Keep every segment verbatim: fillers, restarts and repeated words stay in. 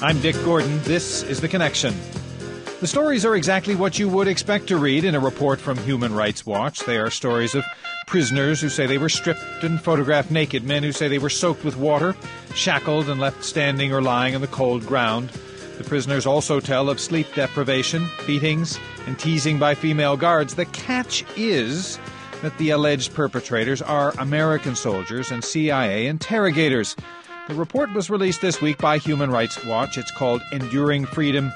I'm Dick Gordon. This is The Connection. The stories are exactly what you would expect to read in a report from Human Rights Watch. They are stories of prisoners who say they were stripped and photographed naked, men who say they were soaked with water, shackled and left standing or lying on the cold ground. The prisoners also tell of sleep deprivation, beatings, and teasing by female guards. The catch is that the alleged perpetrators are American soldiers and C I A interrogators. The report was released this week by Human Rights Watch. It's called Enduring Freedom: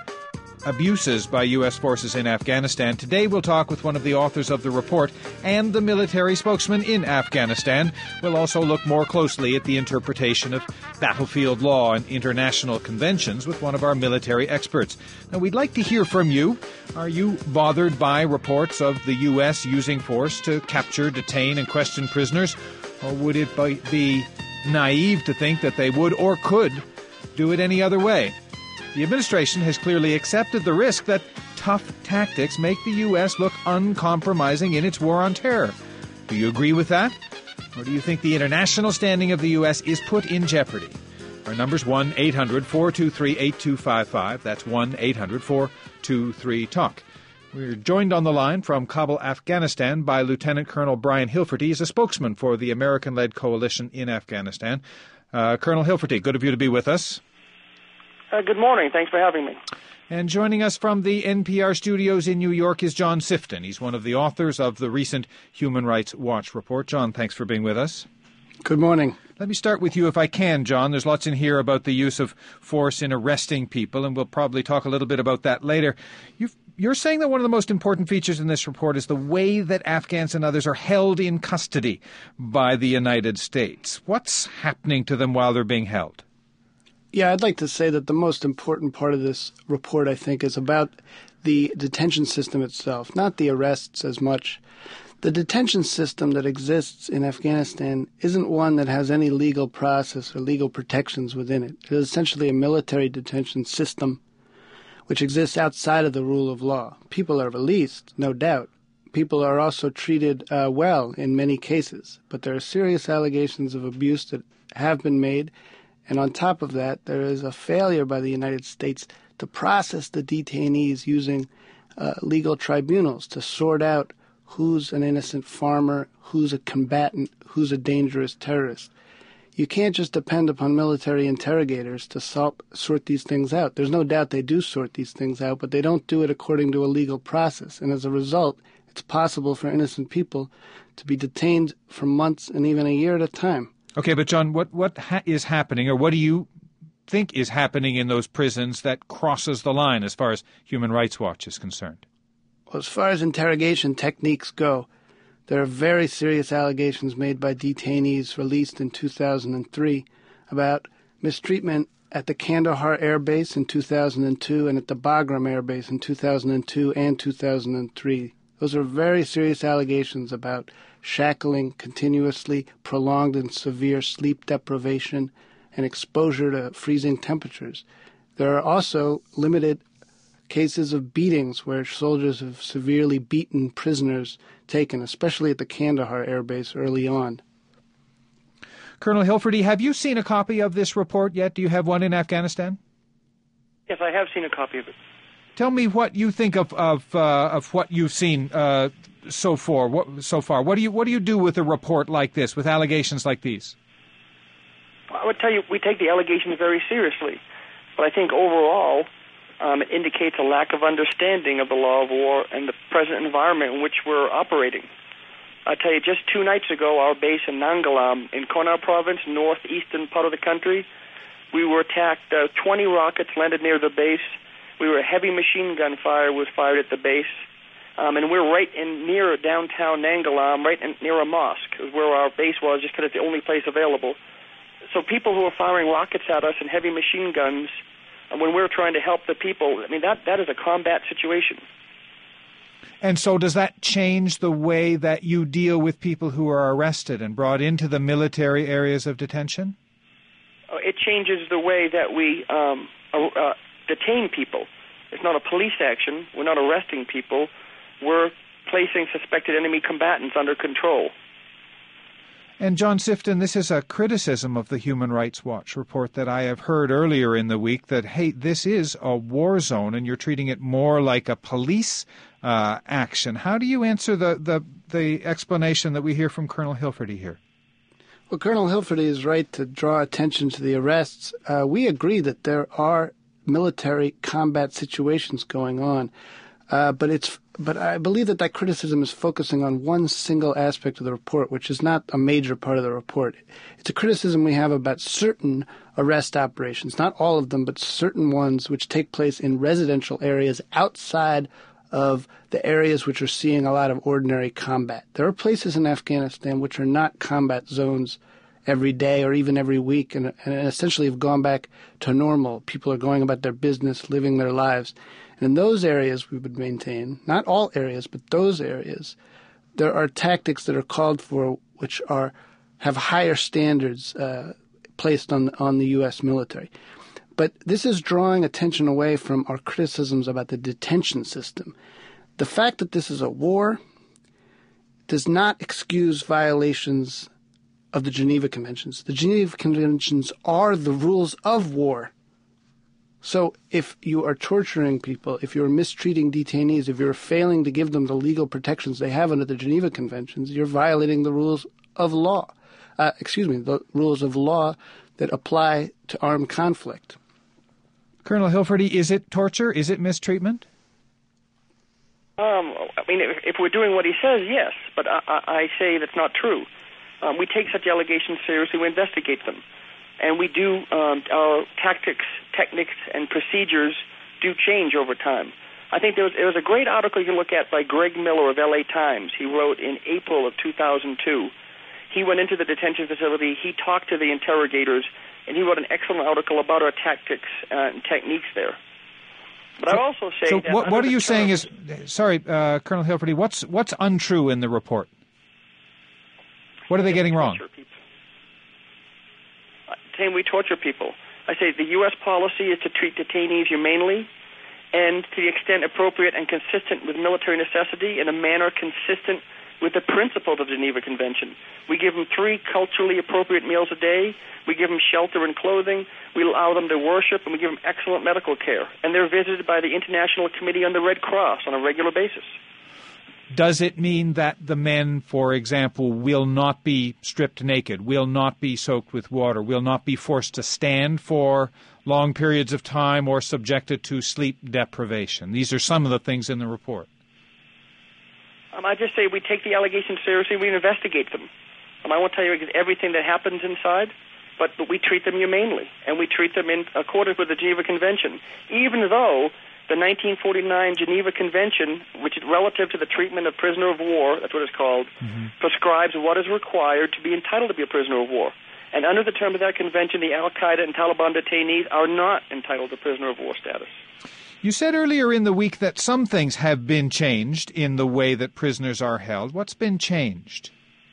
Abuses by U S Forces in Afghanistan. Today we'll talk with one of the authors of the report and the military spokesman in Afghanistan. We'll also look more closely at the interpretation of battlefield law and international conventions with one of our military experts. Now, we'd like to hear from you. Are you bothered by reports of the U S using force to capture, detain, and question prisoners? Or would it be naive to think that they would or could do it any other way? The administration has clearly accepted the risk that tough tactics make the U S look uncompromising in its war on terror. Do you agree with that? Or do you think the international standing of the U S is put in jeopardy? Our number's one eight hundred four two three eight two five five. That's one eight hundred four two three talk. We're joined on the line from Kabul, Afghanistan by Lieutenant Colonel Brian Hilferty. He's a spokesman for the American-led coalition in Afghanistan. Uh, Colonel Hilferty, good of you to be with us. Uh, good morning. Thanks for having me. And joining us from the N P R studios in New York is John Sifton. He's one of the authors of the recent Human Rights Watch report. John, thanks for being with us. Good morning. Let me start with you if I can, John. There's lots in here about the use of force in arresting people, and we'll probably talk a little bit about that later. You've, you're saying that one of the most important features in this report is the way that Afghans and others are held in custody by the United States. What's happening to them while they're being held? Yeah, I'd like to say that the most important part of this report, I think, is about the detention system itself, not the arrests as much. The detention system that exists in Afghanistan isn't one that has any legal process or legal protections within it. It is essentially a military detention system which exists outside of the rule of law. People are released, no doubt. People are also treated uh, well in many cases, but there are serious allegations of abuse that have been made. And on top of that, there is a failure by the United States to process the detainees using uh, legal tribunals to sort out who's an innocent farmer, who's a combatant, who's a dangerous terrorist. You can't just depend upon military interrogators to sort, sort these things out. There's no doubt they do sort these things out, but they don't do it according to a legal process. And as a result, it's possible for innocent people to be detained for months and even a year at a time. Okay, but John, what, what ha- is happening, or what do you think is happening in those prisons that crosses the line as far as Human Rights Watch is concerned? Well, as far as interrogation techniques go, there are very serious allegations made by detainees released in two thousand three about mistreatment at the Kandahar Air Base in two thousand two and at the Bagram Air Base in two thousand two and two thousand three. Those are very serious allegations about shackling continuously, prolonged and severe sleep deprivation, and exposure to freezing temperatures. There are also limited cases of beatings where soldiers have severely beaten prisoners taken, especially at the Kandahar Air Base early on. Colonel Hilferty, have you seen a copy of this report yet? Do you have one in Afghanistan? Yes, I have seen a copy of it. Tell me what you think of of, uh, of what you've seen uh, so far. What, so far, what do you what do you do with a report like this, with allegations like these? I would tell you we take the allegations very seriously, but I think overall um, it indicates a lack of understanding of the law of war and the present environment in which we're operating. I tell you, just two nights ago, our base in Nangalam in Kunar province, northeastern part of the country, we were attacked. Uh, twenty rockets landed near the base. We were heavy machine gun fire was fired at the base. Um, and we're right in near downtown Nangalam, right in, near a mosque, where our base was, just because it's the only place available. So people who are firing rockets at us and heavy machine guns, and when we're trying to help the people, I mean, that, that is a combat situation. And so does that change the way that you deal with people who are arrested and brought into the military areas of detention? Uh, it changes the way that we um, uh, detain people. It's not a police action. We're not arresting people. We're placing suspected enemy combatants under control. And John Sifton, this is a criticism of the Human Rights Watch report that I have heard earlier in the week that, hey, this is a war zone and you're treating it more like a police uh, action. How do you answer the, the, the explanation that we hear from Colonel Hilferty here? Well, Colonel Hilferty is right to draw attention to the arrests. Uh, we agree that there are military combat situations going on, uh, but it's But I believe that that criticism is focusing on one single aspect of the report, which is not a major part of the report. It's a criticism we have about certain arrest operations, not all of them, but certain ones which take place in residential areas outside of the areas which are seeing a lot of ordinary combat. There are places in Afghanistan which are not combat zones every day or even every week and, and essentially have gone back to normal. People are going about their business, living their lives. And in those areas, we would maintain, not all areas, but those areas, there are tactics that are called for which are have higher standards uh, placed on on the U S military. But this is drawing attention away from our criticisms about the detention system. The fact that this is a war does not excuse violations of the Geneva Conventions. The Geneva Conventions are the rules of war. So if you are torturing people, if you're mistreating detainees, if you're failing to give them the legal protections they have under the Geneva Conventions, you're violating the rules of law. Uh, excuse me, the rules of law that apply to armed conflict. Colonel Hilferty, is it torture? Is it mistreatment? Um, I mean, if, if we're doing what he says, yes. But I, I, I say that's not true. Um, we take such allegations seriously. We investigate them. And we do, um, our tactics, techniques, and procedures do change over time. I think there was, there was a great article you can look at by Greg Miller of L A Times. He wrote in April of two thousand two. He went into the detention facility, he talked to the interrogators, and he wrote an excellent article about our tactics uh, and techniques there. But so, I also say so that... what, what are you saying terms, is... Sorry, uh, Colonel Hilferty, what's, what's untrue in the report? What are they getting wrong? Saying we torture people. I say the U S policy is to treat detainees humanely and to the extent appropriate and consistent with military necessity in a manner consistent with the principles of the Geneva Convention. We give them three culturally appropriate meals a day. We give them shelter and clothing. We allow them to worship, and we give them excellent medical care. And they're visited by the International Committee on the Red Cross on a regular basis. Does it mean that the men, for example, will not be stripped naked, will not be soaked with water, will not be forced to stand for long periods of time or subjected to sleep deprivation? These are some of the things in the report. Um, I just say we take the allegations seriously, we investigate them. Um, I won't tell you everything that happens inside, but, but we treat them humanely, and we treat them in accordance with the Geneva Convention, even though the nineteen forty-nine Geneva Convention, which is relative to the treatment of prisoner of war, that's what it's called, mm-hmm. prescribes what is required to be entitled to be a prisoner of war. And under the terms of that convention, the Al-Qaeda and Taliban detainees are not entitled to prisoner of war status. You said earlier in the week that some things have been changed in the way that prisoners are held. What's been changed?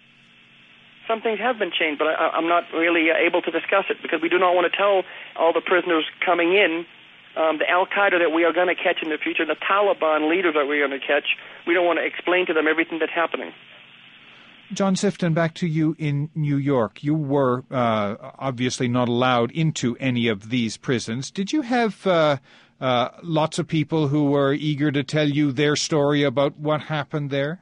Some things have been changed, but I, I'm not really able to discuss it because we do not want to tell all the prisoners coming in Um, the Al-Qaeda that we are going to catch in the future, the Taliban leaders that we're going to catch, we don't want to explain to them everything that's happening. John Sifton, back to you in New York. You were uh, obviously not allowed into any of these prisons. Did you have uh, uh, lots of people who were eager to tell you their story about what happened there?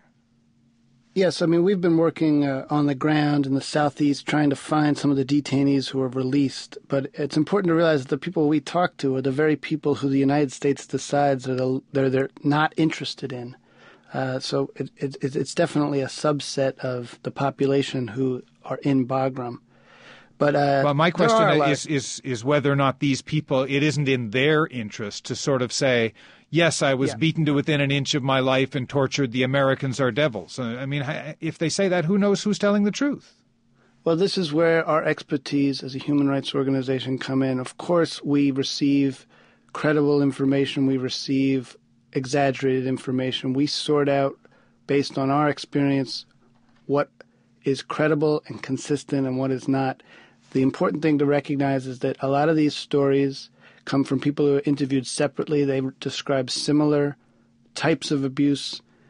Yes, I mean, we've been working uh, on the ground in the southeast trying to find some of the detainees who were released. But it's important to realize that the people we talk to are the very people who the United States decides that they're, they're not interested in. Uh, so it, it, it's definitely a subset of the population who are in Bagram. But uh, well, my question is, is, is whether or not these people, it isn't in their interest to sort of say, yes, I was yeah. beaten to within an inch of my life and tortured. The Americans are devils. I mean, if they say that, who knows who's telling the truth? Well, this is where our expertise as a human rights organization come in. Of course, we receive credible information. We receive exaggerated information. We sort out, based on our experience, what is credible and consistent and what is not. The important thing to recognize is that a lot of these stories come from people who are interviewed separately. They describe similar types of abuse.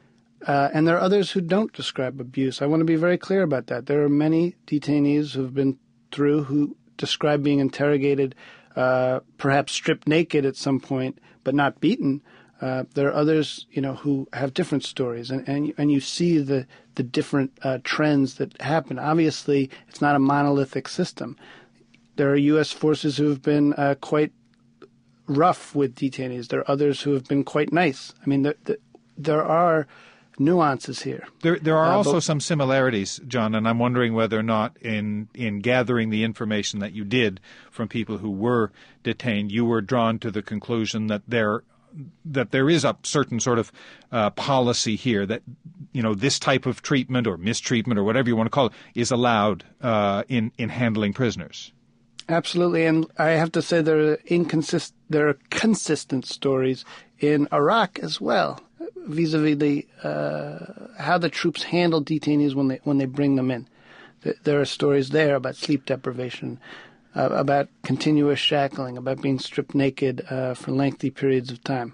Uh, and there are others who don't describe abuse. I want to be very clear about that. There are many detainees who have been through who describe being interrogated, uh, perhaps stripped naked at some point, but not beaten. Uh, there are others, you know, who have different stories, and and, and you see the the different uh, trends that happen. Obviously, it's not a monolithic system. There are U S forces who have been uh, quite rough with detainees. There are others who have been quite nice. I mean, there, there, there are nuances here. There, there are uh, also but, some similarities, John, and I'm wondering whether or not in in gathering the information that you did from people who were detained, you were drawn to the conclusion that there that there is a certain sort of uh, policy here that, you know, this type of treatment or mistreatment or whatever you want to call it is allowed uh, in in handling prisoners. Absolutely, and I have to say there are inconsist there are consistent stories in Iraq as well, vis-a-vis the uh, how the troops handle detainees when they when they bring them in. There are stories there about sleep deprivation, uh, about continuous shackling, about being stripped naked uh, for lengthy periods of time.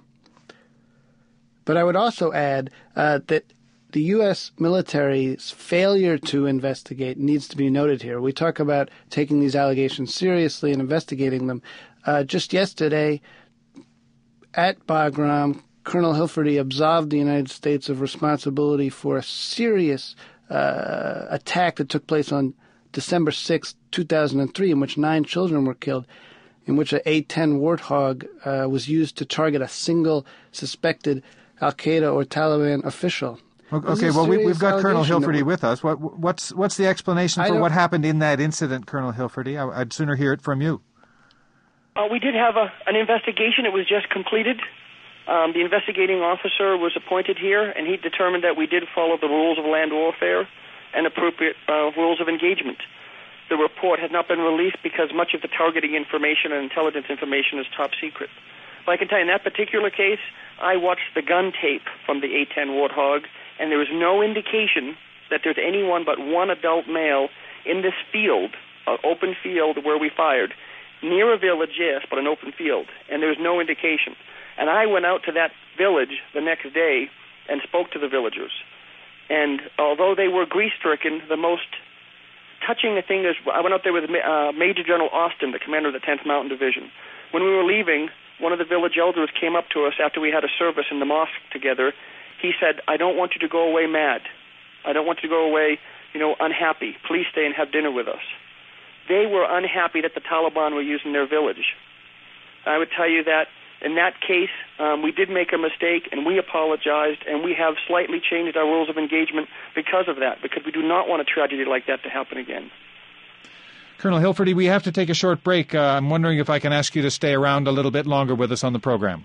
But I would also add uh, that the U S military's failure to investigate needs to be noted here. We talk about taking these allegations seriously and investigating them. Uh, just yesterday, at Bagram, Colonel Hilferty absolved the United States of responsibility for a serious uh, attack that took place on December sixth, two thousand three, in which nine children were killed, in which an A ten Warthog uh, was used to target a single suspected al-Qaeda or Taliban official. Okay, well, we, we've got Colonel Hilferty with us. What, what's what's the explanation for what happened in that incident, Colonel Hilferty? I, I'd sooner hear it from you. Uh, we did have a, an investigation. It was just completed. Um, the investigating officer was appointed here, and he determined that we did follow the rules of land warfare and appropriate uh, rules of engagement. The report had not been released because much of the targeting information and intelligence information is top secret. But I can tell you, in that particular case, I watched the gun tape from the A ten Warthog, and there was no indication that there's anyone but one adult male in this field, an open field where we fired, near a village, yes, but an open field, and there was no indication. And I went out to that village the next day and spoke to the villagers. And although they were grief-stricken, the most touching thing is I went out there with uh, Major General Austin, the commander of the tenth Mountain Division. When we were leaving, one of the village elders came up to us after we had a service in the mosque together. He said, I don't want you to go away mad. I don't want you to go away, you know, unhappy. Please stay and have dinner with us. They were unhappy that the Taliban were using their village. I would tell you that in that case, um, we did make a mistake, and we apologized, and we have slightly changed our rules of engagement because of that, because we do not want a tragedy like that to happen again. Colonel Hilferty, we have to take a short break. Uh, I'm wondering if I can ask you to stay around a little bit longer with us on the program.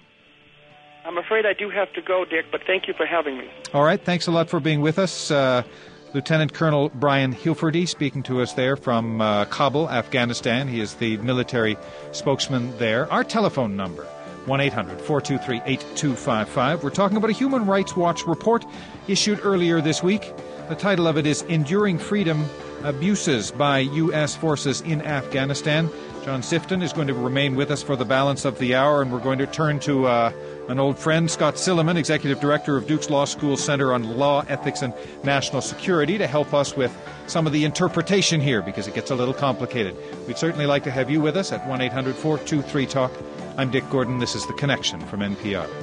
I'm afraid I do have to go, Dick, but thank you for having me. All right. Thanks a lot for being with us. Uh, Lieutenant Colonel Brian Hilferty speaking to us there from uh, Kabul, Afghanistan. He is the military spokesman there. Our telephone number, one eight hundred four two three eight two five five. We're talking about a Human Rights Watch report issued earlier this week. The title of it is Enduring Freedom, Abuses by U S Forces in Afghanistan. John Sifton is going to remain with us for the balance of the hour, and we're going to turn to uh, an old friend, Scott Silliman, Executive Director of Duke's Law School Center on Law, Ethics, and National Security, to help us with some of the interpretation here, because it gets a little complicated. We'd certainly like to have you with us at one eight hundred four two three talk. I'm Dick Gordon. This is The Connection from N P R.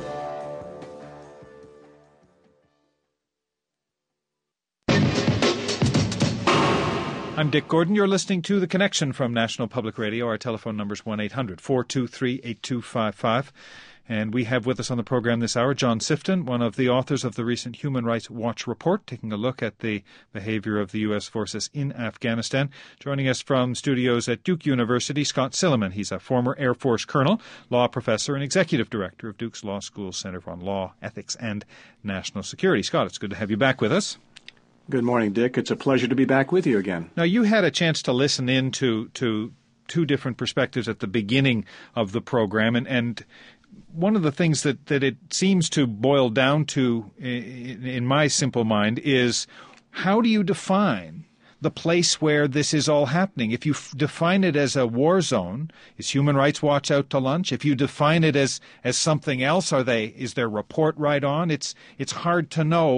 I'm Dick Gordon. You're listening to The Connection from National Public Radio. Our telephone number is one eight hundred four two three eight two five five. And we have with us on the program this hour John Sifton, one of the authors of the recent Human Rights Watch report, taking a look at the behavior of the U S forces in Afghanistan. Joining us from studios at Duke University, Scott Silliman. He's a former Air Force colonel, law professor, and executive director of Duke's Law School Center on Law, Ethics, and National Security. Scott, it's good to have you back with us. Good morning, Dick. It's a pleasure to be back with you again. Now, you had a chance to listen in to, to two different perspectives at the beginning of the program, and, and one of the things that, that it seems to boil down to, in, in my simple mind, is how do you define the place where this is all happening? If you f- define it as a war zone, is Human Rights Watch out to lunch? If you define it as, as something else, are they is their report right on? It's it's hard to know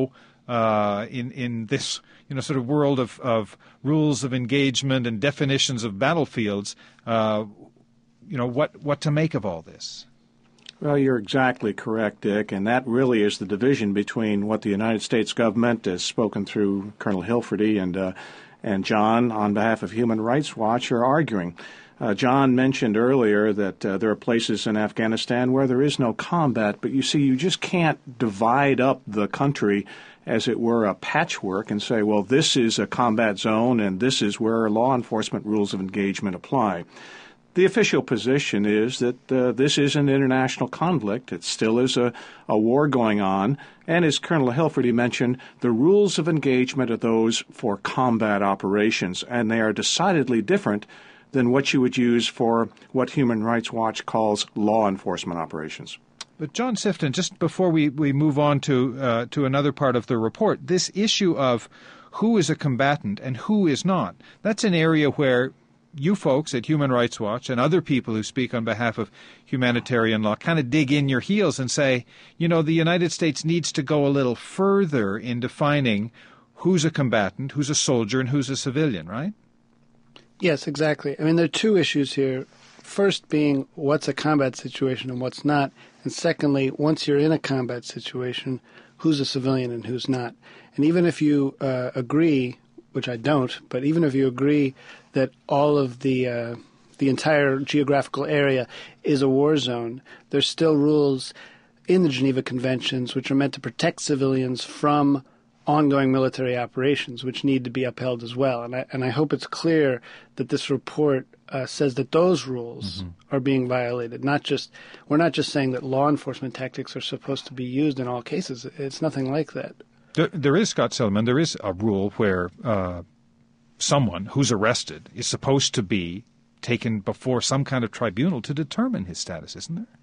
uh, in in this you know sort of world of, of rules of engagement and definitions of battlefields. Uh, you know what what to make of all this. Well, you're exactly correct, Dick, and that really is the division between what the United States government has spoken through Colonel Hilferty and uh, and John on behalf of Human Rights Watch are arguing. Uh, John mentioned earlier that uh, there are places in Afghanistan where there is no combat, but you see, you just can't divide up the country as it were a patchwork and say, well, this is a combat zone and this is where law enforcement rules of engagement apply. The official position is that uh, this is an international conflict. It still is a, a war going on. And as Colonel Hilferty mentioned, the rules of engagement are those for combat operations, and they are decidedly different than what you would use for what Human Rights Watch calls law enforcement operations. But John Sifton, just before we, we move on to uh, to another part of the report, this issue of who is a combatant and who is not, that's an area where you folks at Human Rights Watch and other people who speak on behalf of humanitarian law kind of dig in your heels and say, you know, the United States needs to go a little further in defining who's a combatant, who's a soldier, and who's a civilian, right? Yes, exactly. I mean, there are two issues here. First being what's a combat situation and what's not. And secondly, once you're in a combat situation, who's a civilian and who's not. And even if you uh, agree, which I don't, but even if you agree that all of the uh, the entire geographical area is a war zone, there's still rules in the Geneva Conventions which are meant to protect civilians from ongoing military operations, which need to be upheld as well. And I, and I hope it's clear that this report uh, says that those rules mm-hmm. are being violated. Not just we're not just saying that law enforcement tactics are supposed to be used in all cases. It's nothing like that. There, there is, Scott Silliman, there is a rule where uh, someone who's arrested is supposed to be taken before some kind of tribunal to determine his status, isn't there?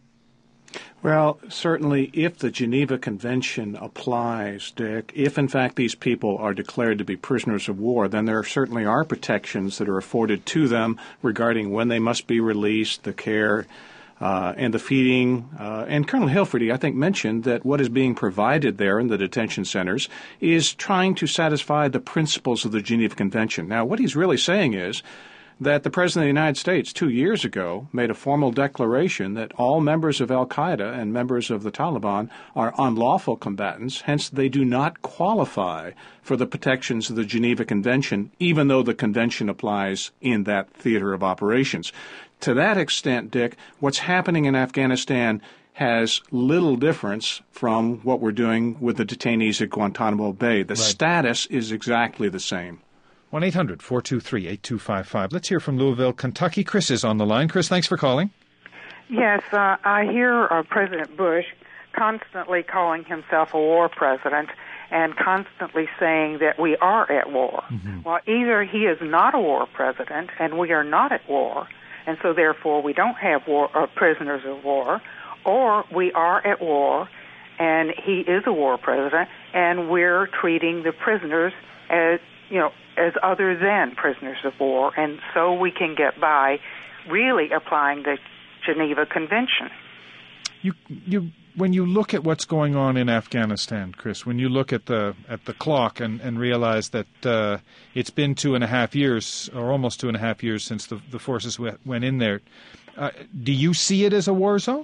Well, certainly if the Geneva Convention applies, Dick, if in fact these people are declared to be prisoners of war, then there certainly are protections that are afforded to them regarding when they must be released, the care, uh, and the feeding. Uh, and Colonel Hilferty, I think, mentioned that what is being provided there in the detention centers is trying to satisfy the principles of the Geneva Convention. Now, what he's really saying is that the President of the United States two years ago made a formal declaration that all members of al-Qaeda and members of the Taliban are unlawful combatants, hence they do not qualify for the protections of the Geneva Convention, even though the convention applies in that theater of operations. To that extent, Dick, what's happening in Afghanistan has little difference from what we're doing with the detainees at Guantanamo Bay. The right. status is exactly the same. one eight hundred four two three eight two five five. Let's hear from Louisville, Kentucky. Chris is on the line. Chris, thanks for calling. Yes, uh, I hear uh, President Bush constantly calling himself a war president and constantly saying that we are at war. Mm-hmm. Well, either he is not a war president and we are not at war, and so therefore we don't have war, uh, prisoners of war, or we are at war and he is a war president and we're treating the prisoners as, you know, as other than prisoners of war, and so we can get by really applying the Geneva Convention. You, you, when you look at what's going on in Afghanistan, Chris, when you look at the at the clock and, and realize that uh, it's been two and a half years, or almost two and a half years since the, the forces went, went in there, uh, do you see it as a war zone?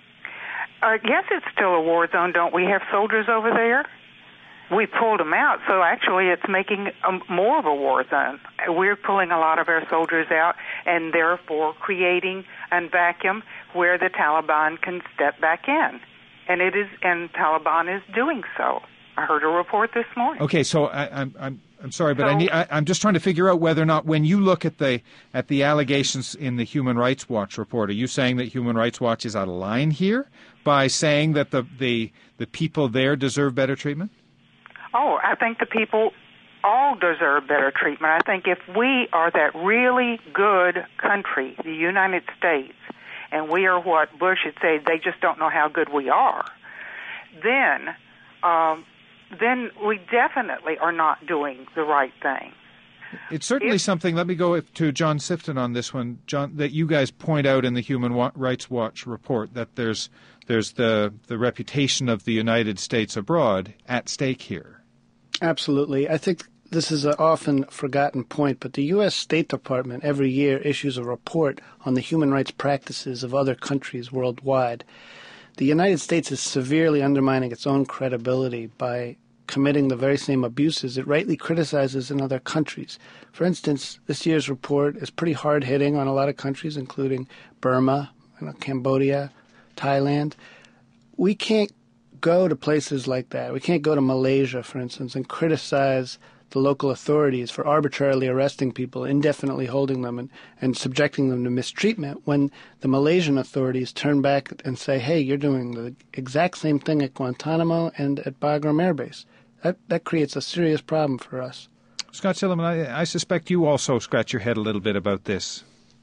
Uh, yes, it's still a war zone. Don't we have soldiers over there? We pulled them out, so actually it's making a, more of a war zone. We're pulling a lot of our soldiers out and therefore creating a vacuum where the Taliban can step back in. And it is, and Taliban is doing so. I heard a report this morning. Okay, so I, I'm I'm I'm sorry, but so, I need, I, I'm just trying to figure out whether or not, when you look at the at the allegations in the Human Rights Watch report, are you saying that Human Rights Watch is out of line here by saying that the the, the people there deserve better treatment? Oh, I think the people all deserve better treatment. I think if we are that really good country, the United States, and we are what Bush had said, they just don't know how good we are, then um, then we definitely are not doing the right thing. It's certainly if, something, let me go to John Sifton on this one, John, that you guys point out in the Human Rights Watch report, that there's there's the, the reputation of the United States abroad at stake here. Absolutely. I think this is an often forgotten point, but the U S. State Department every year issues a report on the human rights practices of other countries worldwide. The United States is severely undermining its own credibility by committing the very same abuses it rightly criticizes in other countries. For instance, this year's report is pretty hard-hitting on a lot of countries, including Burma, you know, Cambodia, Thailand. We can't go to places like that. We can't go to Malaysia, for instance, and criticize the local authorities for arbitrarily arresting people, indefinitely holding them, and, and subjecting them to mistreatment when the Malaysian authorities turn back and say, hey, you're doing the exact same thing at Guantanamo and at Bagram Air Base. That, that creates a serious problem for us. Scott Silliman, I, I suspect you also scratch your head a little bit about this.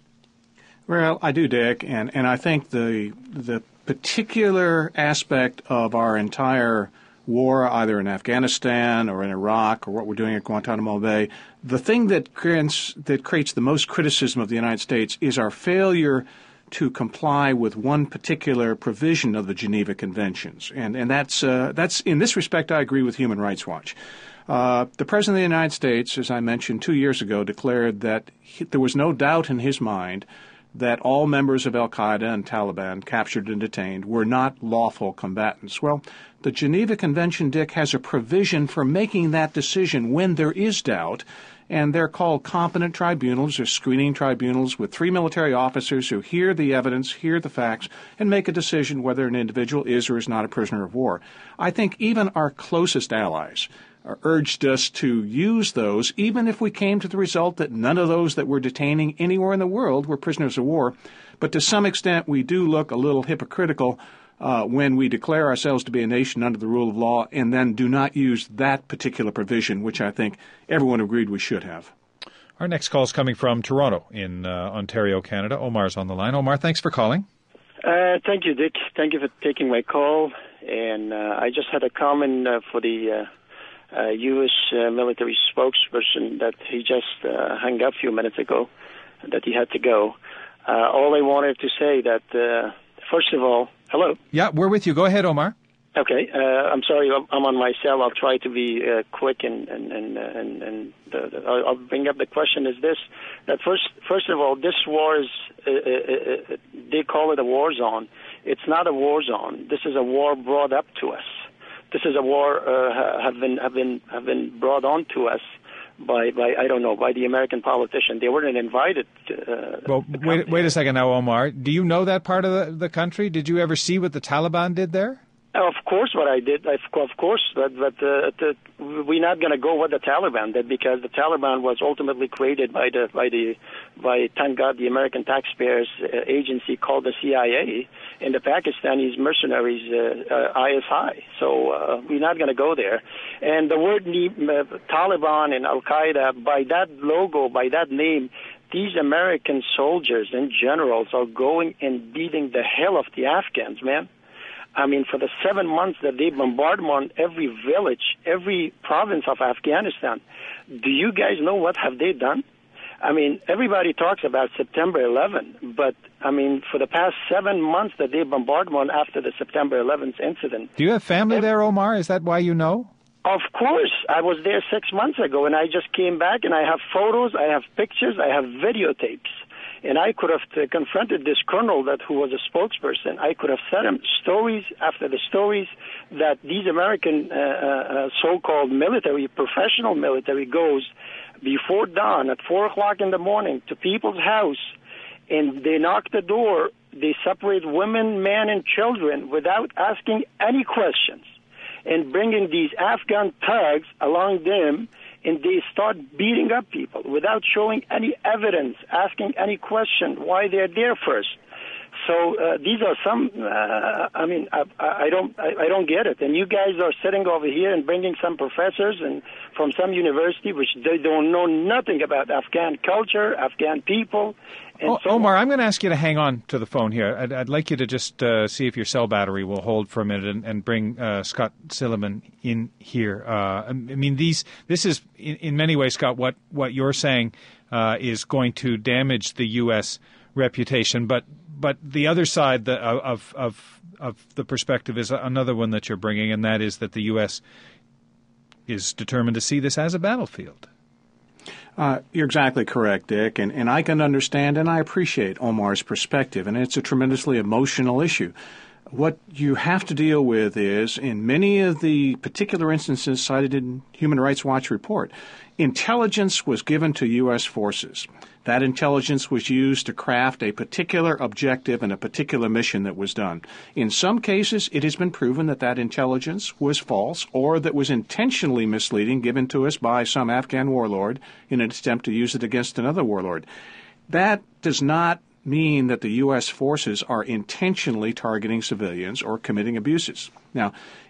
Well, I do, Dick, and, and I think the the particular aspect of our entire war, either in Afghanistan or in Iraq or what we're doing at Guantanamo Bay, the thing that creates, that creates the most criticism of the United States is our failure to comply with one particular provision of the Geneva Conventions. And, and that's, uh, that's, in this respect, I agree with Human Rights Watch. Uh, the President of the United States, as I mentioned two years ago, declared that he, there was no doubt in his mind that all members of al-Qaeda and Taliban captured and detained were not lawful combatants. Well, the Geneva Convention, Dick, has a provision for making that decision when there is doubt, and they're called competent tribunals or screening tribunals with three military officers who hear the evidence, hear the facts, and make a decision whether an individual is or is not a prisoner of war. I think even our closest allies urged us to use those, even if we came to the result that none of those that we're detaining anywhere in the world were prisoners of war. But to some extent, we do look a little hypocritical uh, when we declare ourselves to be a nation under the rule of law and then do not use that particular provision, which I think everyone agreed we should have. Our next call is coming from Toronto in uh, Ontario, Canada. Omar's on the line. Omar, thanks for calling. Uh, thank you, Dick. Thank you for taking my call. And uh, I just had a comment uh, for the Uh, Uh, U S Uh, military spokesperson that he just uh, hung up a few minutes ago, that he had to go. Uh, all I wanted to say that, uh, first of all, hello? Yeah, we're with you. Go ahead, Omar. Okay. Uh, I'm sorry, I'm, I'm on my cell. I'll try to be uh, quick, and, and, and, and, and the, the, I'll bring up the question is this, that first, first of all, this war is, uh, uh, uh, they call it a war zone. It's not a war zone. This is a war brought up to us. This is a war uh, have been have been have been brought on to us by, by I don't know by the American politician. They weren't invited. Uh, well, wait wait a second now, Omar. Do you know that part of the, the country? Did you ever see what the Taliban did there? Of course, what I did. Of course, but, but uh, the, we're not going to go what the Taliban did, because the Taliban was ultimately created by the by the by thank God the American taxpayers uh, agency called the C I A, and the Pakistanis mercenaries uh, uh, I S I. So uh, we're not going to go there. And the word uh, Taliban and Al Qaeda, by that logo, by that name, these American soldiers and generals are going and beating the hell of the Afghans, man. I mean, for the seven months that they bombarded on every village, every province of Afghanistan, do you guys know what have they done? I mean, everybody talks about September eleventh, but, I mean, for the past seven months that they bombarded on after the September eleventh incident. Do you have family there, Omar? Is that why you know? Of course. I was there six months ago, and I just came back, and I have photos, I have pictures, I have videotapes. And I could have uh, confronted this colonel that who was a spokesperson. I could have said him stories after the stories that these American uh, uh, so-called military, professional military, goes before dawn at four o'clock in the morning to people's house, and they knock the door. They separate women, men, and children without asking any questions, and bringing these Afghan thugs along them. And they start beating up people without showing any evidence, asking any question why they're there first. So uh, these are some. Uh, I mean, I, I don't, I, I don't get it. And you guys are sitting over here and bringing some professors and from some university, which they don't know nothing about Afghan culture, Afghan people. And oh, so Omar, I'm going to ask you to hang on to the phone here. I'd, I'd like you to just uh, see if your cell battery will hold for a minute, and, and bring uh, Scott Silliman in here. Uh, I mean, these. This is in, in many ways, Scott, what what you're saying uh, is going to damage the U S reputation, but. But the other side of, of of the perspective is another one that you're bringing, and that is that the U S is determined to see this as a battlefield. Uh, you're exactly correct, Dick, and, and I can understand and I appreciate Omar's perspective, and it's a tremendously emotional issue. What you have to deal with is, in many of the particular instances cited in Human Rights Watch report, intelligence was given to U S forces. That intelligence was used to craft a particular objective and a particular mission that was done. In some cases, it has been proven that that intelligence was false or that was intentionally misleading, given to us by some Afghan warlord in an attempt to use it against another warlord. That does not mean that the U S forces are intentionally targeting civilians or committing abuses. Now,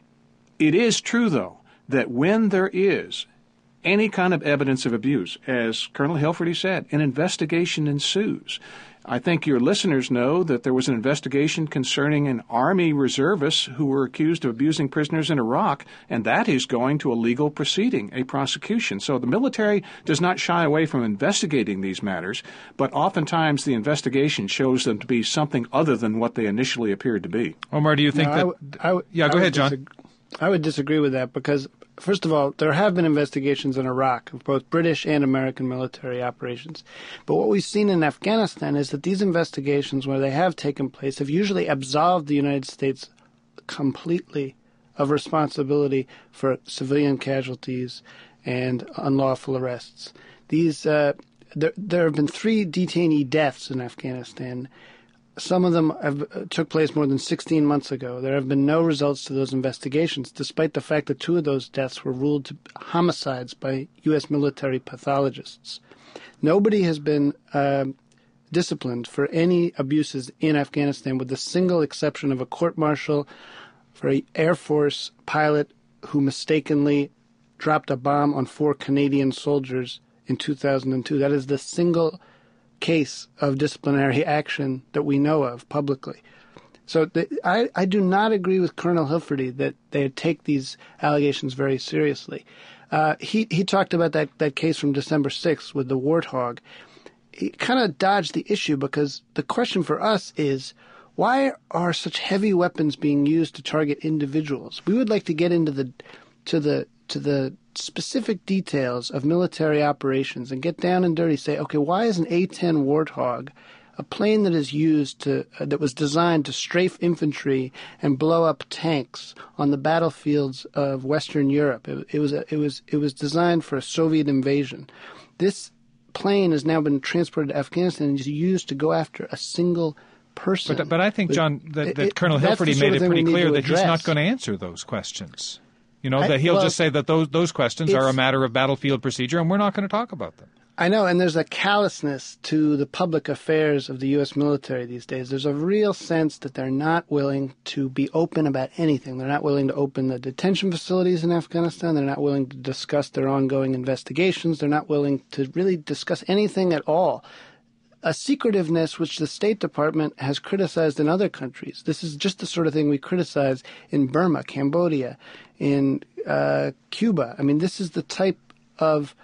it is true, though, that when there is any kind of evidence of abuse, as Colonel Hilferty said, an investigation ensues. I think your listeners know that there was an investigation concerning an Army reservist who were accused of abusing prisoners in Iraq, and that is going to a legal proceeding, a prosecution. So the military does not shy away from investigating these matters, but oftentimes the investigation shows them to be something other than what they initially appeared to be. Omar, do you think no, that... I w- I w- yeah, go I ahead, John. Disag- I would disagree with that because, first of all, there have been investigations in Iraq of both British and American military operations. But what we've seen in Afghanistan is that these investigations, where they have taken place, have usually absolved the United States completely of responsibility for civilian casualties and unlawful arrests. These uh, there, there have been three detainee deaths in Afghanistan. Some of them have, took place more than sixteen months ago. There have been no results to those investigations, despite the fact that two of those deaths were ruled to homicides by U S military pathologists. Nobody has been uh, disciplined for any abuses in Afghanistan, with the single exception of a court-martial for an Air Force pilot who mistakenly dropped a bomb on four Canadian soldiers in two thousand two. That is the single case of disciplinary action that we know of publicly. So the, I, I do not agree with Colonel Hilferty that they take these allegations very seriously. Uh, he, he talked about that, that case from December sixth with the Warthog. He kind of dodged the issue because the question for us is, why are such heavy weapons being used to target individuals? We would like to get into the to the to the specific details of military operations and get down and dirty. Say, okay, why is an A ten Warthog, a plane that is used to uh, that was designed to strafe infantry and blow up tanks on the battlefields of Western Europe? It, it was a, it was it was designed for a Soviet invasion. This plane has now been transported to Afghanistan and is used to go after a single person. But, but I think, John, that, that it, Colonel Hilferty made it pretty clear that address. he's not going to answer those questions. You know, I, that he'll well, just say that those those questions are a matter of battlefield procedure, and we're not going to talk about them. I know, and there's a callousness to the public affairs of the U S military these days. There's a real sense that they're not willing to be open about anything. They're not willing to open the detention facilities in Afghanistan. They're not willing to discuss their ongoing investigations. They're not willing to really discuss anything at all. A secretiveness which the State Department has criticized in other countries. This is just the sort of thing we criticize in Burma, Cambodia, in uh, Cuba. I mean, this is the type of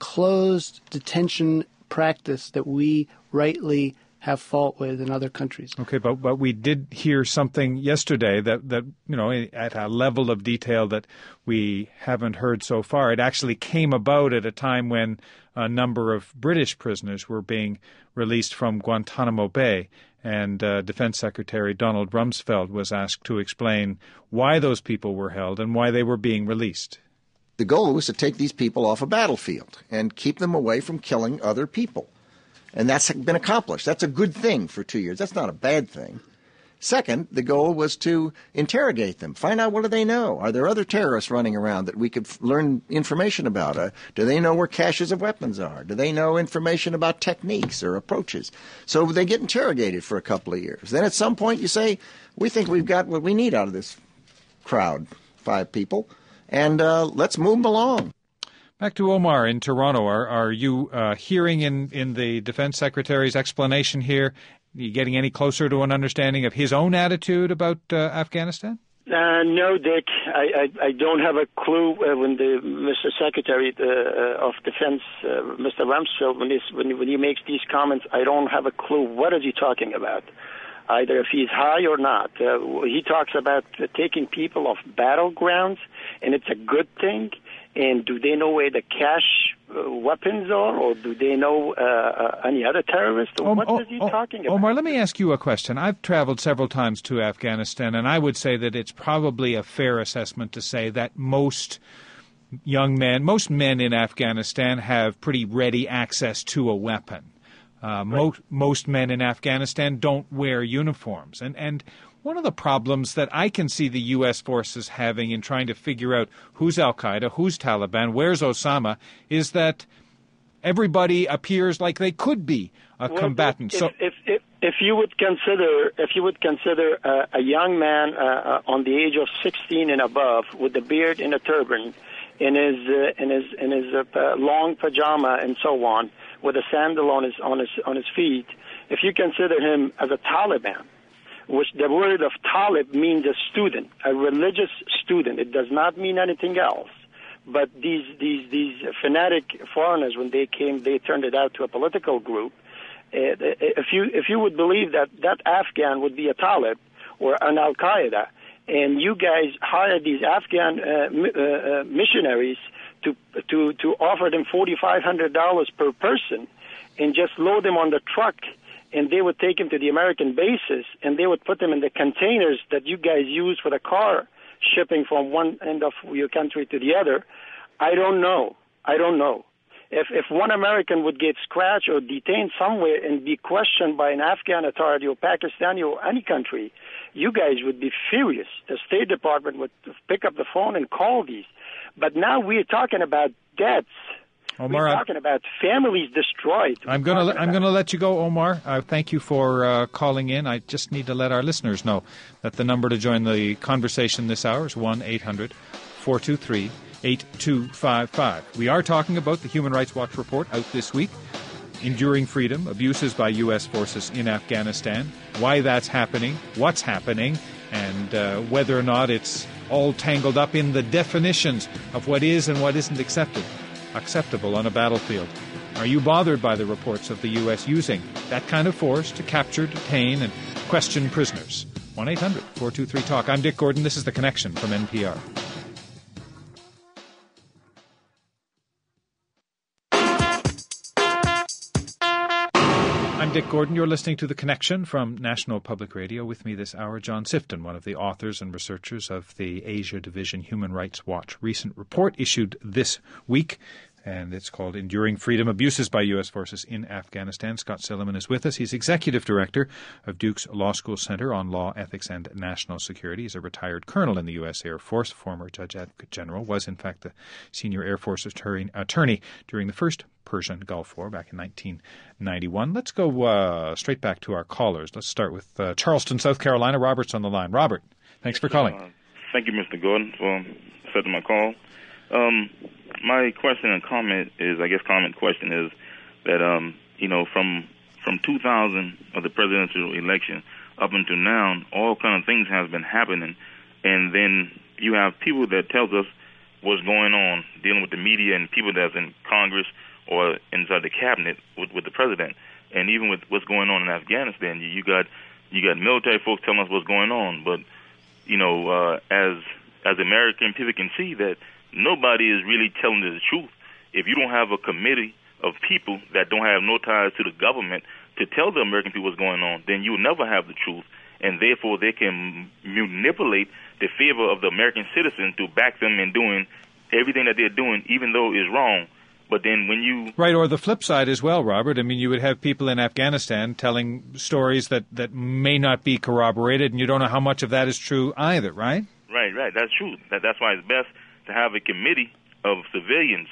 closed detention practice that we rightly have fault with in other countries. Okay, but but we did hear something yesterday that, that, you know, at a level of detail that we haven't heard so far. It actually came about at a time when a number of British prisoners were being released from Guantanamo Bay, and uh, Defense Secretary Donald Rumsfeld was asked to explain why those people were held and why they were being released. The goal was to take these people off a battlefield and keep them away from killing other people. And that's been accomplished. That's a good thing for two years. That's not a bad thing. Second, the goal was to interrogate them, find out what do they know. Are there other terrorists running around that we could f- learn information about? Uh, do they know where caches of weapons are? Do they know information about techniques or approaches? So they get interrogated for a couple of years. Then at some point you say, we think we've got what we need out of this crowd, five people, and uh, let's move them along. Back to Omar in Toronto. Are, are you uh, hearing in, in the Defense Secretary's explanation here, are you getting any closer to an understanding of his own attitude about uh, Afghanistan? Uh, no, Dick. I, I, I don't have a clue uh, when the Mister Secretary uh, of Defense, uh, Mister Rumsfeld, when, when, when he makes these comments, I don't have a clue. What is he talking about? Either if he's high or not. Uh, he talks about uh, taking people off battlegrounds, and it's a good thing. And do they know where the cache uh, weapons are, or do they know uh, uh, any other terrorists? Or Um, what oh, is he oh, talking about? Omar, let me ask you a question. I've traveled several times to Afghanistan, and I would say that it's probably a fair assessment to say that most young men, most men in Afghanistan have pretty ready access to a weapon. Uh, right. most, most men in Afghanistan don't wear uniforms. And, and one of the problems that I can see the U S forces having in trying to figure out who's al-Qaeda, who's Taliban, where's Osama, is that everybody appears like they could be a well, combatant. If, so, if, if, if you would consider, if you would consider uh, a young man uh, uh, on the age of sixteen and above with a beard and a turban, in his uh, in his in his uh, long pajama and so on, with a sandal on his on his on his feet, if you consider him as a Taliban, which the word of Talib means a student, a religious student. It does not mean anything else. But these these these fanatic foreigners, when they came, they turned it out to a political group. Uh, if you if you would believe that that Afghan would be a Talib or an Al Qaeda, and you guys hired these Afghan uh, uh, missionaries to to to offer them forty five hundred dollars per person, and just load them on the truck, and they would take them to the American bases, and they would put them in the containers that you guys use for the car shipping from one end of your country to the other. I don't know. I don't know. If if one American would get scratched or detained somewhere and be questioned by an Afghan authority or Pakistani or any country, you guys would be furious. The State Department would pick up the phone and call these. But now we're talking about deaths. Omar, we're talking about families destroyed. I'm going to I'm going to let you go, Omar. Uh, thank you for uh, calling in. I just need to let our listeners know that the number to join the conversation this hour is one eight hundred four two three eight two five five. We are talking about the Human Rights Watch report out this week, Enduring Freedom, Abuses by U S Forces in Afghanistan, why that's happening, what's happening, and uh, whether or not it's all tangled up in the definitions of what is and what isn't accepted. acceptable on a battlefield. Are you bothered by the reports of the U S using that kind of force to capture, detain, and question prisoners? one eight hundred four two three talk. I'm Dick Gordon. This is The Connection from N P R. I'm Dick Gordon. You're listening to The Connection from National Public Radio. With me this hour, John Sifton, one of the authors and researchers of the Asia Division Human Rights Watch recent report issued this week, and it's called Enduring Freedom, Abuses by U S Forces in Afghanistan. Scott Silliman is with us. He's Executive Director of Duke's Law School Center on Law, Ethics, and National Security. He's a retired colonel in the U S Air Force, former Judge Advocate General, was in fact the senior Air Force attorney, attorney during the first Persian Gulf War back in nineteen ninety-one. Let's go uh, straight back to our callers. Let's start with uh, Charleston, South Carolina. Robert's on the line. Robert, thanks for calling. Uh, thank you, Mister Gordon, for accepting my call. Um, my question and comment is, I guess comment question is that, um, you know, from from two thousand of the presidential election up until now, all kind of things have been happening. And then you have people that tells us what's going on, dealing with the media and people that's in Congress or inside the cabinet with, with the president. And even with what's going on in Afghanistan, you, you got you got military folks telling us what's going on. But, you know, uh, as as American people can see that nobody is really telling the truth. If you don't have a committee of people that don't have no ties to the government to tell the American people what's going on, then you will never have the truth. And therefore, they can manipulate the favor of the American citizen to back them in doing everything that they're doing, even though it's wrong. But then when you... Right, or the flip side as well, Robert. I mean, you would have people in Afghanistan telling stories that, that may not be corroborated, and you don't know how much of that is true either, right? Right, right. That's true. That, that's why it's best to have a committee of civilians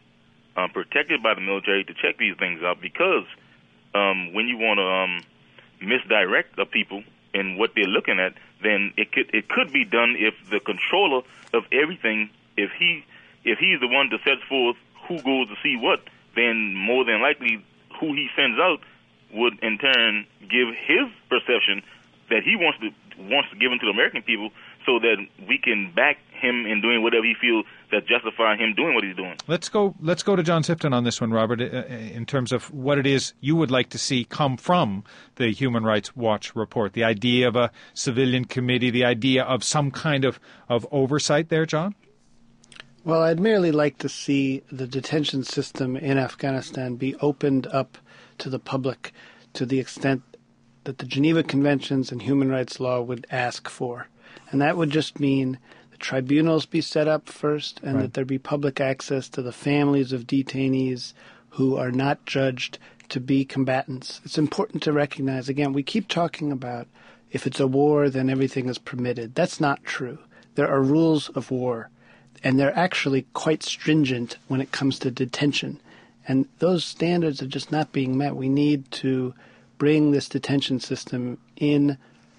uh, protected by the military to check these things out, because um, when you want to um, misdirect the people in what they're looking at, then it could it could be done if the controller of everything, if he if he's the one that sets forth who goes to see what, then more than likely who he sends out would in turn give his perception that he wants to wants to give into the American people, so that we can back him in doing whatever he feels that justify him doing what he's doing. Let's go. Let's go to John Sifton on this one, Robert. In terms of what it is you would like to see come from the Human Rights Watch report, the idea of a civilian committee, the idea of some kind of, of oversight there, John. Well, I'd merely like to see the detention system in Afghanistan be opened up to the public to the extent that the Geneva Conventions and human rights law would ask for. And that would just mean the tribunals be set up first and right. that there be public access to the families of detainees who are not judged to be combatants. It's important to recognize, again, we keep talking about if it's a war, then everything is permitted. That's not true. There are rules of war, and they're actually quite stringent when it comes to detention. And those standards are just not being met. We need to bring this detention system in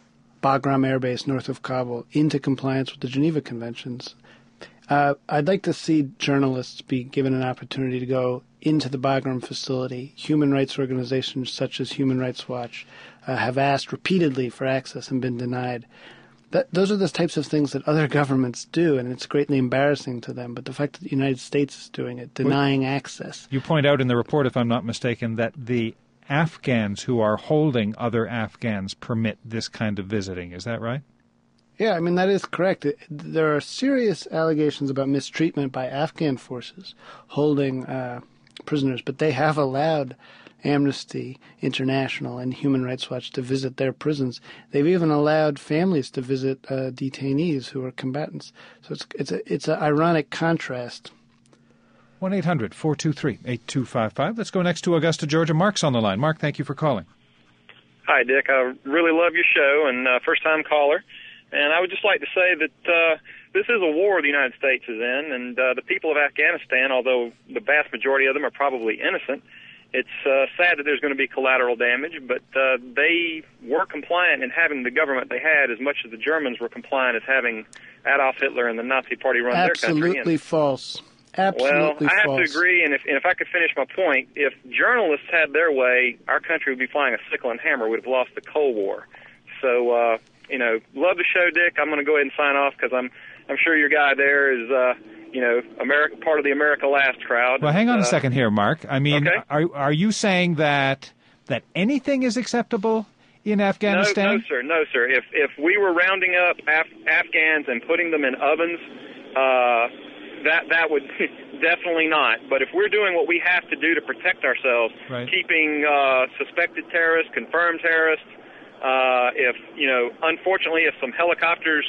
Bagram Air Base north of Kabul into compliance with the Geneva Conventions. Uh, I'd like to see journalists be given an opportunity to go into the Bagram facility. Human rights organizations such as Human Rights Watch uh, have asked repeatedly for access and been denied. That, those are the types of things that other governments do, and it's greatly embarrassing to them. But the fact that the United States is doing it, denying well, access. You point out in the report, if I'm not mistaken, that the Afghans who are holding other Afghans permit this kind of visiting. Is that right? Yeah, I mean, that is correct. There are serious allegations about mistreatment by Afghan forces holding uh, prisoners, but they have allowed Amnesty International and Human Rights Watch to visit their prisons. They've even allowed families to visit uh, detainees who are combatants. So it's it's a, it's an ironic contrast. one eight hundred four two three eight two five five. Let's go next to Augusta, Georgia. Mark's on the line. Mark, thank you for calling. Hi, Dick. I really love your show and uh, first-time caller. And I would just like to say that uh, this is a war the United States is in, and uh, the people of Afghanistan, although the vast majority of them are probably innocent, it's uh, sad that there's going to be collateral damage, but uh, they were compliant in having the government they had as much as the Germans were compliant as having Adolf Hitler and the Nazi Party run their country. Absolutely false. Absolutely well, I have false. to agree, and if, and if I could finish my point, if journalists had their way, our country would be flying a sickle and hammer. We'd have lost the Cold War. So, uh, you know, love the show, Dick. I'm going to go ahead and sign off because I'm I'm sure your guy there is, uh, you know, America, part of the America Last crowd. Well, hang on uh, a second here, Mark. I mean, okay. are are you saying that that anything is acceptable in Afghanistan? No, no, sir. No, sir. If if we were rounding up Af- Afghans and putting them in ovens, uh, that that would definitely not. But if we're doing what we have to do to protect ourselves, right. keeping uh, suspected terrorists, confirmed terrorists, uh, if, you know, unfortunately, if some helicopters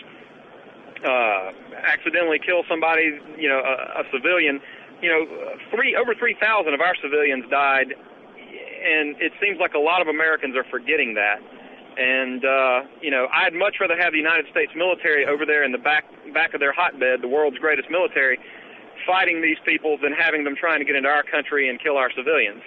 uh, accidentally kill somebody, you know, a, a civilian, you know, three over three thousand of our civilians died, and it seems like a lot of Americans are forgetting that. And, uh, you know, I'd much rather have the United States military over there in the back back of their hotbed, the world's greatest military, fighting these people than having them trying to get into our country and kill our civilians.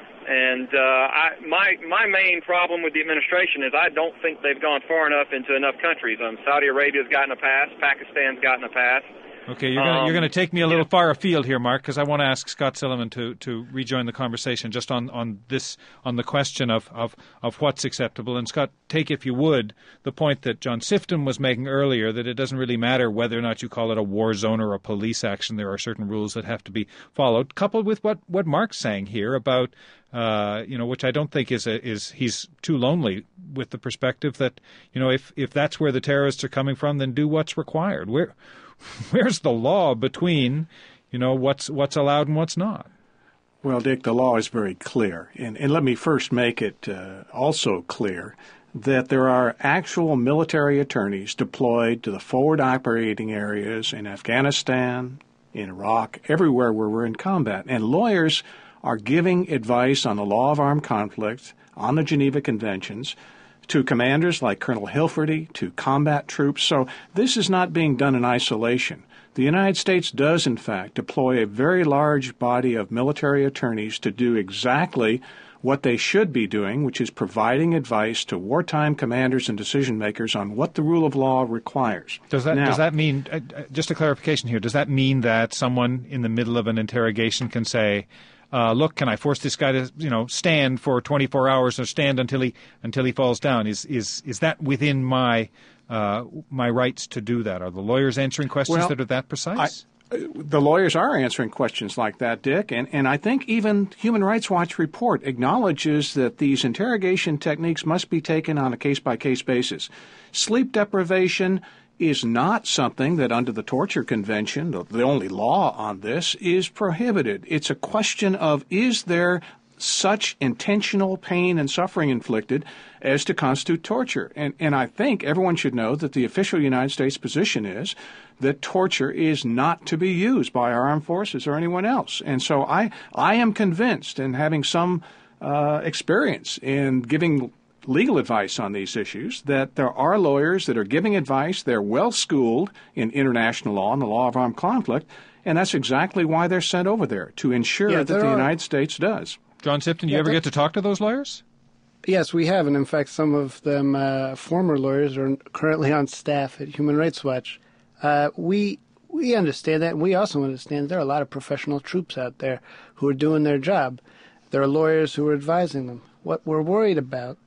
And uh, I, my my main problem with the administration is I don't think they've gone far enough into enough countries. Um, Saudi Arabia's gotten a pass. Pakistan's gotten a pass. Okay, you're going um, to take me a little yeah. far afield here, Mark, because I want to ask Scott Silliman to, to rejoin the conversation just on, on this on the question of, of, of what's acceptable. And Scott, take, if you would, the point that John Sifton was making earlier, that it doesn't really matter whether or not you call it a war zone or a police action. There are certain rules that have to be followed, coupled with what, what Mark's saying here about, uh, you know, which I don't think is a, is he's too lonely with the perspective that, you know, if, if that's where the terrorists are coming from, then do what's required. Where Where's the law between, you know, what's what's allowed and what's not? Well, Dick, the law is very clear. And, and let me first make it uh, also clear that there are actual military attorneys deployed to the forward operating areas in Afghanistan, in Iraq, everywhere where we're in combat. And lawyers are giving advice on the law of armed conflict, on the Geneva Conventions, to commanders like Colonel Hilferty, to combat troops. So this is not being done in isolation. The United States does, in fact, deploy a very large body of military attorneys to do exactly what they should be doing, which is providing advice to wartime commanders and decision-makers on what the rule of law requires. Does that, now, does that mean, uh, just a clarification here, does that mean that someone in the middle of an interrogation can say, Uh, look, can I force this guy to, you know, stand for twenty-four hours or stand until he until he falls down? Is is is that within my uh, my rights to do that? Are the lawyers answering questions well, that are that precise? I, the lawyers are answering questions like that, Dick, and and I think even Human Rights Watch report acknowledges that these interrogation techniques must be taken on a case by case basis. Sleep deprivation is not something that under the Torture Convention, the only law on this, is prohibited. It's a question of, is there such intentional pain and suffering inflicted as to constitute torture? And, and I think everyone should know that the official United States position is that torture is not to be used by our armed forces or anyone else. And so I, I am convinced, and having some uh, experience in giving legal advice on these issues, that there are lawyers that are giving advice. They're well-schooled in international law and the law of armed conflict, and that's exactly why they're sent over there, to ensure yeah, that the are... United States does. John Sifton, do you yeah, ever get to talk to those lawyers? Yes, we have, and in fact, some of them uh, former lawyers are currently on staff at Human Rights Watch. Uh, we we understand that, and we also understand there are a lot of professional troops out there who are doing their job. There are lawyers who are advising them. What we're worried about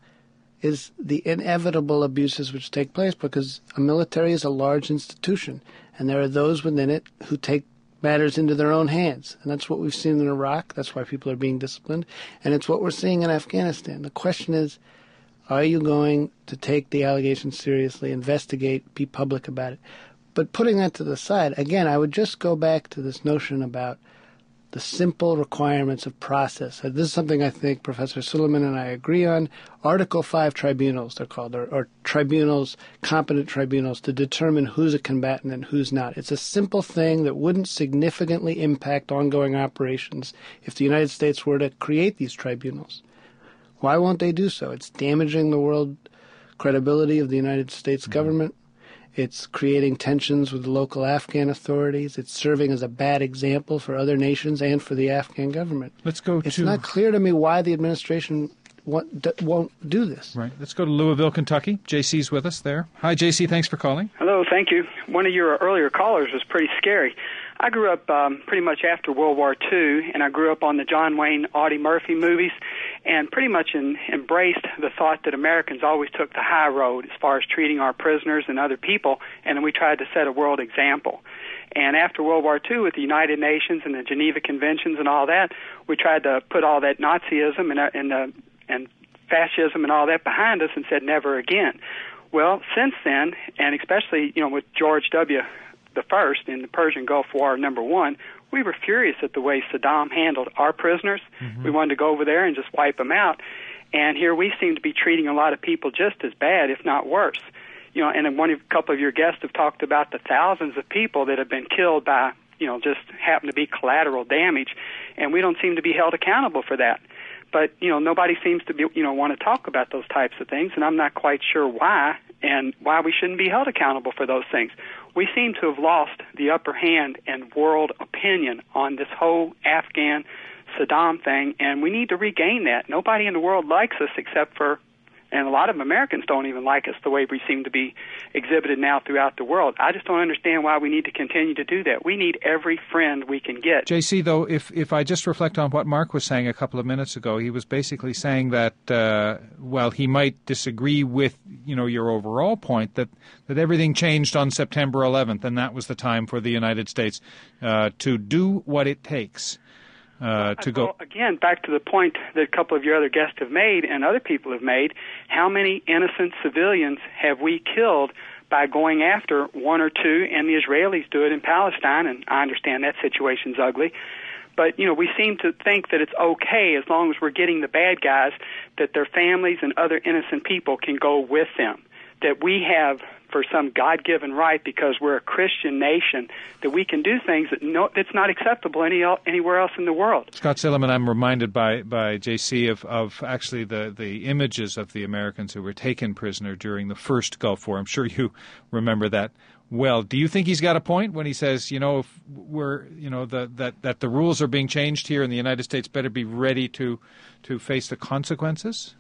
is the inevitable abuses which take place, because a military is a large institution, and there are those within it who take matters into their own hands. And that's what we've seen in Iraq. That's why people are being disciplined. And it's what we're seeing in Afghanistan. The question is, are you going to take the allegations seriously, investigate, be public about it? But putting that to the side, again, I would just go back to this notion about the simple requirements of process. This is something I think Professor Suleiman and I agree on. Article five tribunals, they're called, or, or tribunals, competent tribunals, to determine who's a combatant and who's not. It's a simple thing that wouldn't significantly impact ongoing operations if the United States were to create these tribunals. Why won't they do so? It's damaging the world credibility of the United States mm-hmm. government. It's creating tensions with the local Afghan authorities. It's serving as a bad example for other nations and for the Afghan government. Let's go It's to... not clear to me why the administration won't, won't do this. Right. Let's go to Louisville, Kentucky. J C's with us there. Hi, J C. Thanks for calling. Hello. Thank you. One of your earlier callers was pretty scary. I grew up um, pretty much after World War Two, and I grew up on the John Wayne, Audie Murphy movies, and pretty much in, embraced the thought that Americans always took the high road as far as treating our prisoners and other people, and then we tried to set a world example. And after World War Two, with the United Nations and the Geneva Conventions and all that, we tried to put all that Nazism and, uh, and, uh, and fascism and all that behind us and said never again. Well, since then, and especially you know with George W. the First in the Persian Gulf War number one, we were furious at the way Saddam handled our prisoners. Mm-hmm. We wanted to go over there and just wipe them out. And here we seem to be treating a lot of people just as bad, if not worse. You know, and one of, a couple of your guests have talked about the thousands of people that have been killed by, you know, just happen to be collateral damage, and we don't seem to be held accountable for that. But, you know, nobody seems to be, you know, want to talk about those types of things, and I'm not quite sure why and why we shouldn't be held accountable for those things. We seem to have lost the upper hand in world opinion on this whole Afghan Saddam thing, and we need to regain that. Nobody in the world likes us except for, and a lot of Americans don't even like us the way we seem to be exhibited now throughout the world. I just don't understand why we need to continue to do that. We need every friend we can get. J C, though, if if I just reflect on what Mark was saying a couple of minutes ago, he was basically saying that, uh, well, he might disagree with, you know, your overall point that, that everything changed on September eleventh, and that was the time for the United States uh, to do what it takes. Uh, to go well, again, back to the point that a couple of your other guests have made and other people have made, how many innocent civilians have we killed by going after one or two, and the Israelis do it in Palestine, and I understand that situation's ugly. But, you know, we seem to think that it's okay as long as we're getting the bad guys, that their families and other innocent people can go with them, that we have for some God-given right, because we're a Christian nation, that we can do things that no, that's not acceptable any, anywhere else in the world. Scott Silliman, I'm reminded by, by J C of, of actually the, the images of the Americans who were taken prisoner during the first Gulf War. I'm sure you remember that well. Do you think he's got a point when he says, you know, if we're, you know, the, that, that the rules are being changed here and the United States better be ready to, to face the consequences?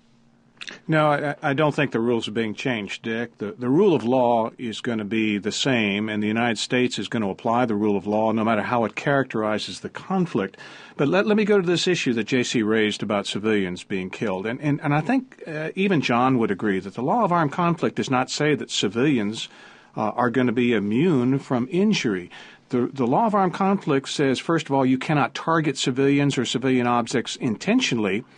No, I, I don't think the rules are being changed, Dick. The, the rule of law is going to be the same, and the United States is going to apply the rule of law no matter how it characterizes the conflict. But let, let me go to this issue that J C raised about civilians being killed. And, and, and I think uh, even John would agree that the law of armed conflict does not say that civilians uh, are going to be immune from injury. The, the law of armed conflict says, first of all, you cannot target civilians or civilian objects intentionally.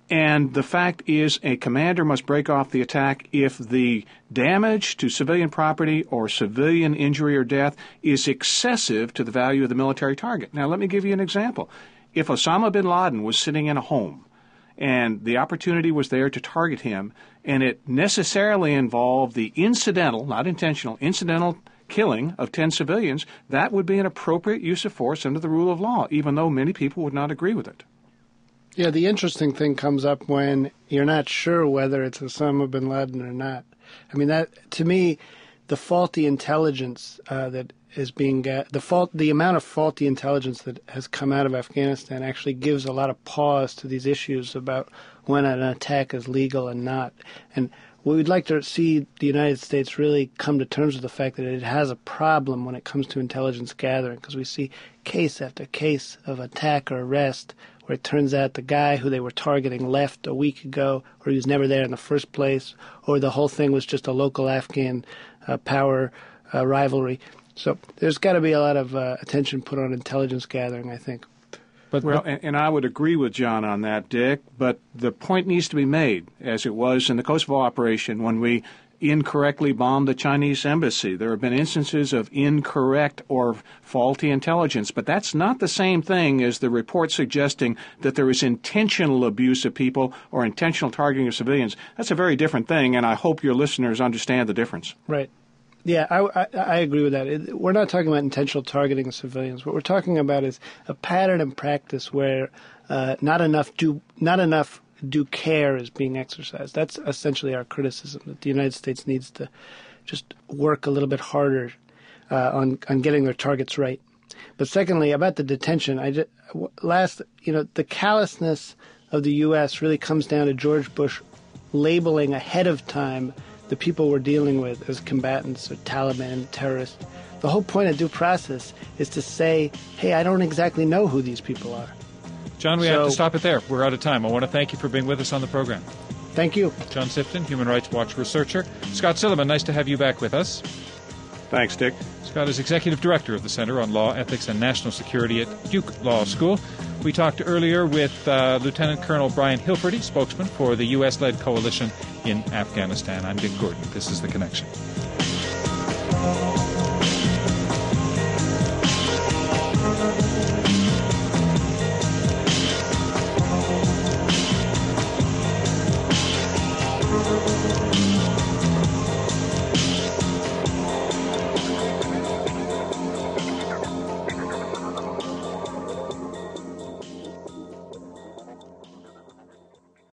And the fact is a commander must break off the attack if the damage to civilian property or civilian injury or death is excessive to the value of the military target. Now, let me give you an example. If Osama bin Laden was sitting in a home and the opportunity was there to target him, and it necessarily involved the incidental, not intentional, incidental killing of ten civilians, that would be an appropriate use of force under the rule of law, even though many people would not agree with it. Yeah, the interesting thing comes up when you're not sure whether it's Osama bin Laden or not. I mean, that to me, the faulty intelligence uh, that is being ga- the fault, the amount of faulty intelligence that has come out of Afghanistan actually gives a lot of pause to these issues about when an attack is legal and not. And we'd like to see the United States really come to terms with the fact that it has a problem when it comes to intelligence gathering, because we see case after case of attack or arrest where it turns out the guy who they were targeting left a week ago, or he was never there in the first place, or the whole thing was just a local Afghan uh, power uh, rivalry. So there's got to be a lot of uh, attention put on intelligence gathering, I think. But, well, and, and I would agree with John on that, Dick, but the point needs to be made, as it was in the Kosovo operation when we incorrectly bombed the Chinese embassy. There have been instances of incorrect or faulty intelligence, but that's not the same thing as the report suggesting that there is intentional abuse of people or intentional targeting of civilians. That's a very different thing, and I hope your listeners understand the difference. Right. Yeah, I, I, I agree with that. It, we're not talking about intentional targeting of civilians. What we're talking about is a pattern and practice where uh, not enough due, not enough due care is being exercised. That's essentially our criticism, that the United States needs to just work a little bit harder uh, on on getting their targets right. But secondly, about the detention, I just, last you know the callousness of the U S really comes down to George Bush labeling ahead of time the people we're dealing with as combatants or Taliban terrorists. The whole point of due process is to say, hey, I don't exactly know who these people are. John, we so, have to stop it there. We're out of time. I want to thank you for being with us on the program. Thank you. John Sifton, Human Rights Watch researcher. Scott Silliman, nice to have you back with us. Thanks, Dick. Scott is Executive Director of the Center on Law, Ethics, and National Security at Duke Law School. We talked earlier with uh, Lieutenant Colonel Brian Hilferty, spokesman for the U S-led coalition in Afghanistan. I'm Dick Gordon. This is The Connection.